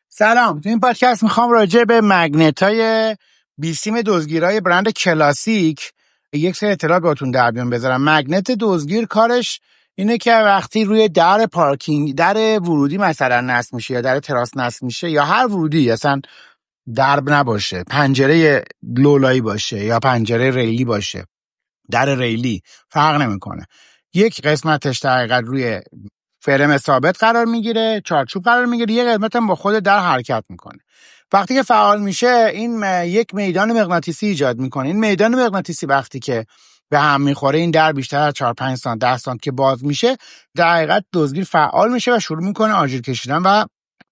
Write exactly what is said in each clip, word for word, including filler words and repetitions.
سلام. تو این پادکست میخوام راجع به مگنت‌های بیسیم دزدگیرای برند کلاسیک یک سری اطلاعات باهاتون در میون بذارم. مگنت دزدگیر کارش اینه که وقتی روی در پارکینگ، در ورودی مثلا نصب میشه یا در تراس نصب میشه یا هر ورودی، اصلا درب نباشه، پنجره لولایی باشه یا پنجره ریلی باشه، در ریلی فرق نمیکنه، یک قسمتش در حقیقت روی فرم ثابت قرار میگیره، چارچوب قرار میگیره، یه قسمت هم با خود در حرکت میکنه. وقتی که فعال میشه این یک میدان مغناطیسی ایجاد میکنه. این میدان مغناطیسی وقتی که به هم میخوره، این در بیشتر از چهار پنج سانت ده سانت که باز میشه، در حقیقت دزدگیر فعال میشه و شروع میکنه آژیر کشیدن و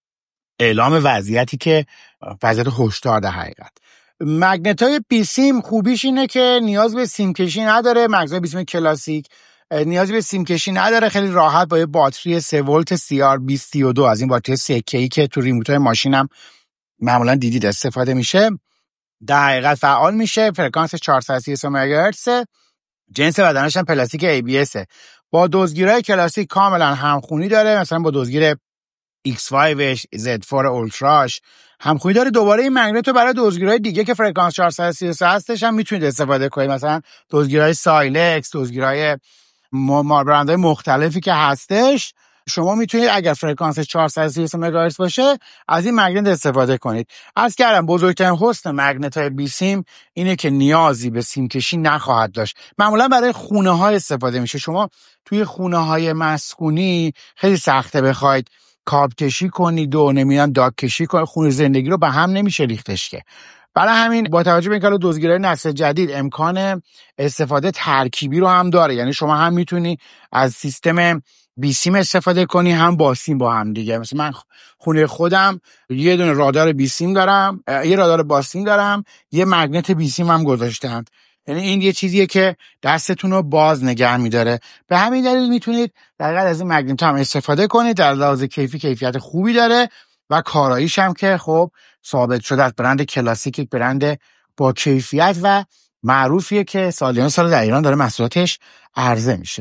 اعلام وضعیتی که وضعیت هشدار در حقیقت. مگنت‌های بیسیم خوبیش اینه که نیاز به سیم کشی نداره. مگنت‌های بیسیم کلاسیک نیازی به سیم کشی نداره، خیلی راحت با یه باتری سه ولت سی آر بیست سی و دو از این باتری سه کی که تو ریموت‌های ماشینم معمولا دیدید استفاده میشه، در حقیقت فعال میشه. فرکانسش چهارصد و سی و سه مگاهرتز، جنس بدنش هم پلاستیک ای بی اس. با دزدگیرای کلاسیک کاملا همخونی داره، مثلا با دزدگیر ایکس پنج زد فور اولتراش همخونی داره. دوباره این مگنت رو برای دزدگیرهای دیگه که فرکانس چهارصد و سی و سه هستش هم میتونید استفاده کنید، مثلا دزدگیرهای سایلکس، دزدگیرهای ما برندهای مختلفی که هستش. شما میتونید اگر فرکانس چهارصد و سی و سه مگاهرتز باشه از این مگنت استفاده کنید. عرض کردم بزرگترین حسن مگنت‌های بیسیم اینه که نیازی به سیم کشی نخواهد داشت. معمولا برای خونه‌ها استفاده میشه. شما توی خونه‌های مسکونی خیلی سخته بخواید کابل کشی کنید و نمیدونم داگ کشی کنید، خونه زندگی رو به هم نمیشه ریختش که. برای همین با توجه به اینکه دزدگیرای نسل جدید امکان استفاده ترکیبی رو هم داره، یعنی شما هم میتونی از سیستم بیسیم استفاده کنی هم با سیم با هم دیگه. مثلا من خونه خودم یه دونه رادار بیسیم دارم، یه رادار با سیم دارم، یه مگنت بیسیم هم گذاشتم. یعنی این یه چیزیه که دستتون رو باز نگه میداره. به همین دلیل میتونید در واقع از این مگنت هم استفاده کنید. در لحاظ کیفی کیفیت خوبی داره و کاراییش هم که خب ثابت شده از برند کلاسیک، یک برند با کیفیت و معروفیه که سالیان سال در ایران داره محصولاتش عرضه میشه.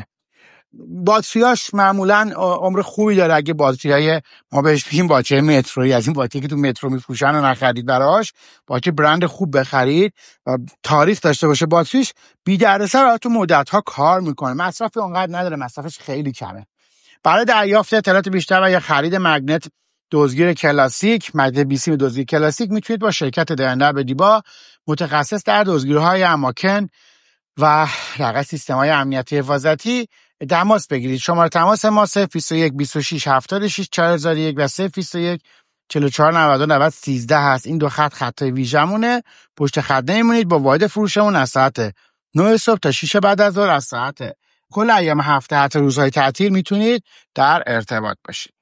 باتریاش معمولا عمر خوبی داره. اگه باتریای ما بهش بگیم باتری مترویی، از این باتری که تو مترو میفروشن و نخرید براش، باتری برند خوب بخرید و تاریخ داشته باشه باتریش، بی دردسر تو مدت ها کار میکنه. مصرف اونقدر نداره، مصرفش خیلی کمه. برای دریافت اطلاعات بیشتر و یا خرید مگنت دزدگیر کلاسیک، مگنت بیسیم دزدگیر کلاسیک، میتونید با شرکت دهنده به دیبا متخصص در دزدگیری‌های اماکن و رقم سیستم‌های امنیتی حفاظتی تماس بگیرید. شماره تماس ما صفر یک یک دو شش هفت شش چهار صفر یک و صفر یک چهار چهار نود و نود سیزده هست. این دو خط خطای ویژمونه. پشت خط نمیمونید. با واحد فروشمون از ساعت نه صبح تا شش بعد از ظهر، از ساعت کل ایام هفته حتی روزهای تعطیل میتونید در ارتباط باشید.